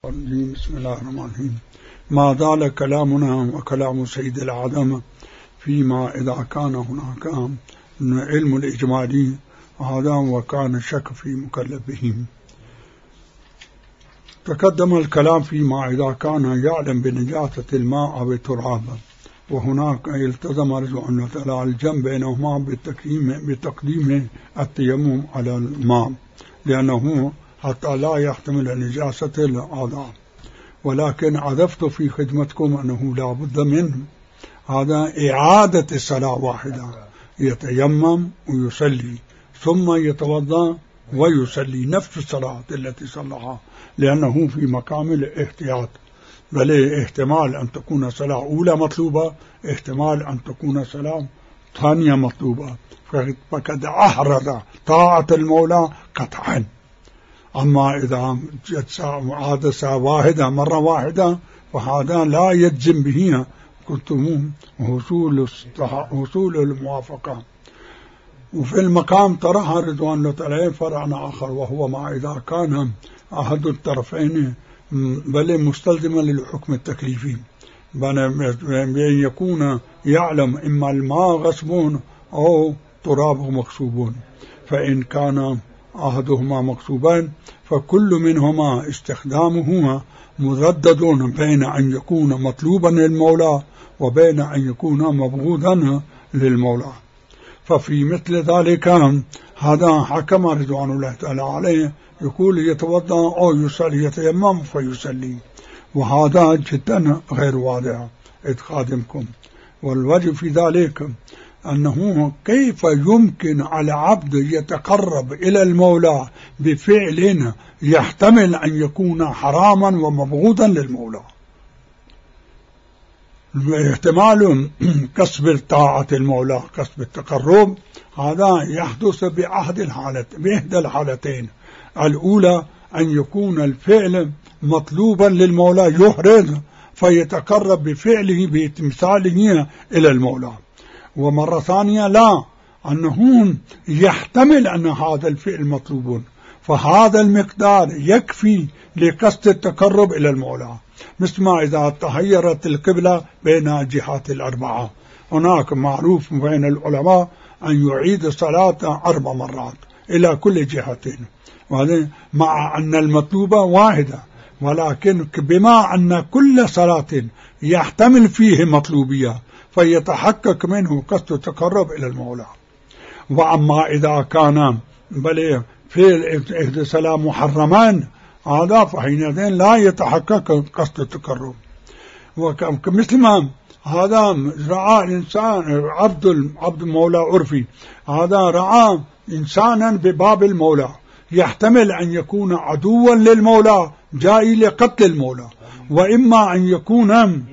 بسم الله الرحمن الرحيم. ما زال كلامنا وكلام سيد العدم فيما إذا كان هناك علم الإجمالي هذا وكان الشك في مكلفهم. تقدم الكلام فيما إذا كان يعلم بنجاسة الماء أو التراب، وهناك التزم رضوان الله تعالى الجمع بينهما بتقديم التيمم على الماء، لأنه حتى لا يحتمل نجاسة الأعضاء. ولكن عرفت في خدمتكم أنه لا بد من هذا إعادة الصلاة واحدة، يتيمم ويصلي ثم يتوضأ ويصلي نفس الصلاة التي صلىها، لأنه في مقام الاحتياط. بل احتمال أن تكون صلاة أولى مطلوبة، احتمال أن تكون صلاة ثانية مطلوبة، فقد أحرز طاعة المولى قطعا. أما إذا عاد ساعة واحدة مرة واحدة فهذا لا يجزم به كنتم وصول الموافقة. وفي المقام طرح رضوان الله تعالى فرع آخر، وهو ما إذا كان أحد الطرفين بل مستلزما للحكم التكليفي، بأن يكون يعلم إما الماء غصب أو تراب مغصوب. فإن كان أحدهما مغصوبان فكل منهما استخدامه مردد بين أن يكون مطلوبا للمولى وبين أن يكون مبغوضا للمولى. ففي مثل ذلك هذا حكم رضوان الله تعالى عليه، يقول يتوضأ أو يصلي، يتيمم فيصلي، وهذا جدا غير واضح إذ خادمكم. والوجه في ذلك أنه كيف يمكن على عبد يتقرب إلى المولى بفعل يحتمل أن يكون حراما ومبغوضا للمولى. احتمال كسب طاعة المولى، كسب التقرب، هذا يحدث بإحدى الحالتين. الأولى أن يكون الفعل مطلوبا للمولى يحرز فيتقرب بفعله بتمثاله إلى المولى، ومرة ثانية لا، أنه يحتمل أن هذا الفعل مطلوب، فهذا المقدار يكفي لقصد التقرب إلى المولى. مثل ما إذا تغيرت القبلة بين الجهات الأربعة، هناك معروف بين العلماء أن يعيد الصلاة 4 مرات إلى كل جهتين، مع أن المطلوبة واحدة، ولكن بما أن كل صلاة يحتمل فيه مطلوبية فيتحقق منه قصد التقرب إلى المولى. وأما إذا كان بل في إحدى صلاة محرمان هذا فحينئذ لا يتحقق قصد التقرب. ومثل ما هذا رأى إنسان عبد المولى عرفي، هذا رأى إنسانا بباب المولى يحتمل أن يكون عدوا للمولى جاي لقتل المولى، وإما أن يكون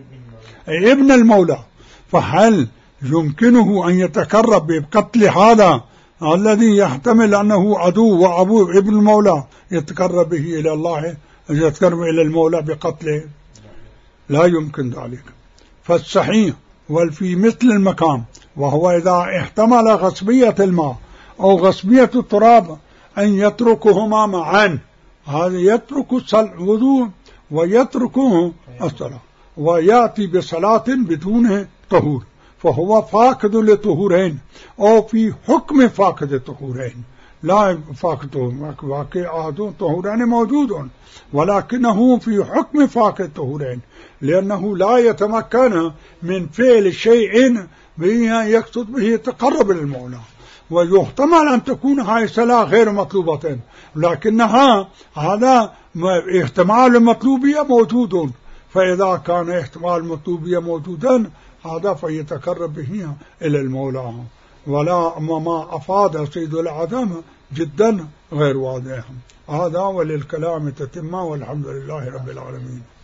ابن المولى، فهل يمكنه أن يتقرب بقتل هذا الذي يحتمل أنه عدو وأبو ابن المولى، يتقرب به إلى الله، يتقرب إلى المولى بقتله؟ لا يمكن ذلك. فالصحيح والفي مثل المقام، وهو إذا احتمل غصبية الماء أو غصبية التراب، أن يتركهما معا، هذا يترك الوضوء ويتركه الصلاة ويأتي بصلاة بدون طهور، فهو فاقد لطهورين، أو في حكم فاقد الطهورين، لا فاقد واقع طهورين موجود، ولكنه في حكم فاقد الطهورين، لأنه لا يتمكن من فعل شيء يقصد به تقرب للمولى. ويحتمل أن تكون هاي الصلاة غير مطلوبة، لكنها هذا احتمال المطلوبية موجود، فإذا كان احتمال المطلوبية موجودا هذا فيتقرب به إلى المولى. ولا ما أفاد سيد العدم جدا غير واضح. هذا وللكلام تتمة، والحمد لله رب العالمين.